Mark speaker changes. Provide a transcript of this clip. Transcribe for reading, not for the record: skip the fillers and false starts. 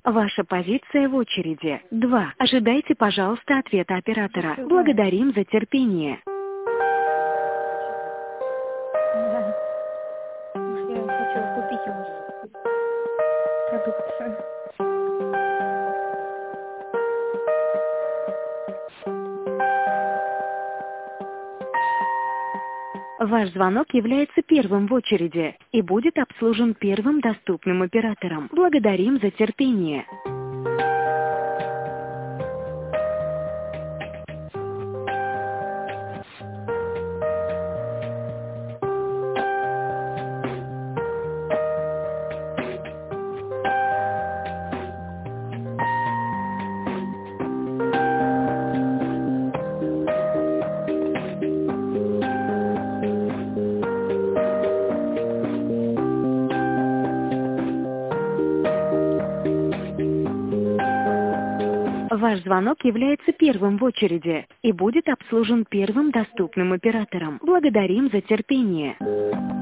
Speaker 1: Ваша позиция в очереди. 2. Ожидайте, пожалуйста, ответа оператора. Благодарим за терпение.
Speaker 2: Да. Я хотела купить у вас продукцию.
Speaker 1: Ваш звонок является первым в очереди и будет обслужен первым доступным оператором. Благодарим за терпение. Ваш звонок является первым в очереди и будет обслужен первым доступным оператором. Благодарим за терпение.